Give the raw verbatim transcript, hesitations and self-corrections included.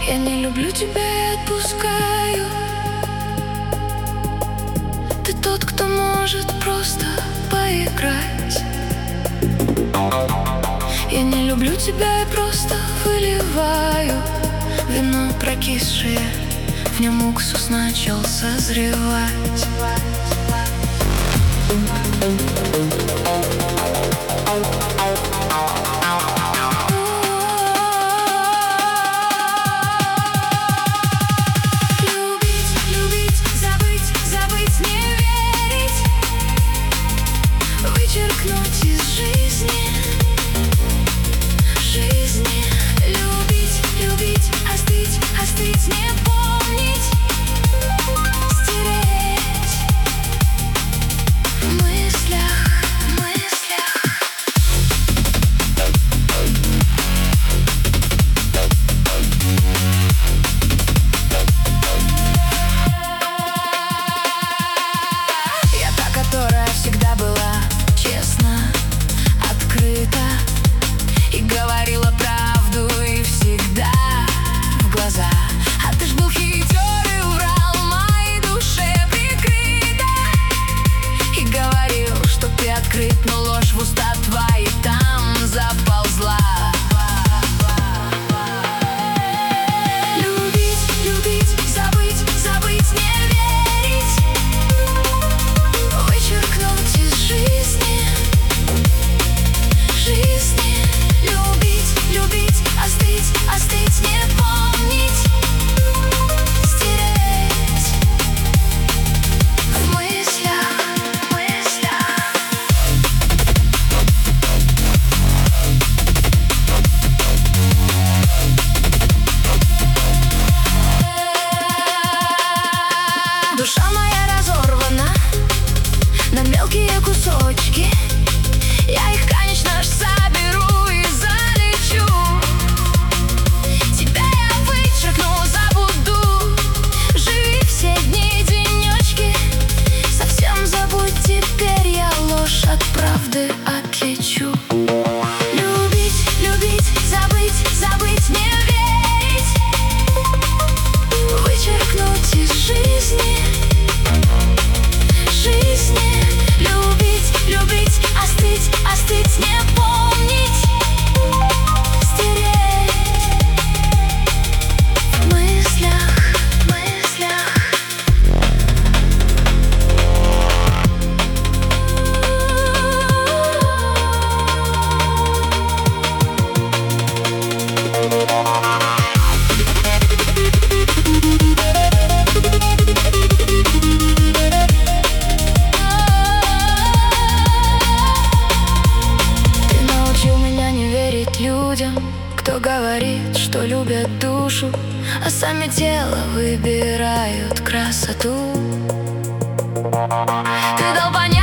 Я не люблю тебя и отпускаю. Ты тот, кто может просто поиграть. Я не люблю тебя и просто выливаю вино прокисшее, в нем уксус начал созревать. Вычеркнуть из жизни, жизни. Любить, любить, остыть, остыть, не помнить, стереть в мыслях, в мыслях. Я та, которая всегда была честно, открыто и говорила правду, и всегда в глаза. А ты ж был хитер и врал моей душе прикрыто, и говорил, что ты открыт, но ложь в уста твои там заползла. Любить, любить, забыть, забыть, не верить, вычеркнуть из жизни, жизни. Любить, любить, остыть, остыть, не помнить, стереть в мыслях, в мыслях. Душа моя разорвана на мелкие кусочки. Я их, конечно ж, соберу и залечу. Тебя я вычеркну, забуду. Живи все дни, денечки. Совсем забудь, теперь я ложь от правды отличу. Любить, любить, забыть, забыть, не верить, вычеркнуть из жизни, жизни. Любить, любить, остыть, остыть, не помнить, стереть в мыслях, в мыслях. Людям, кто говорит, что любят душу, а сами тело выбирают красоту. Ты дал понять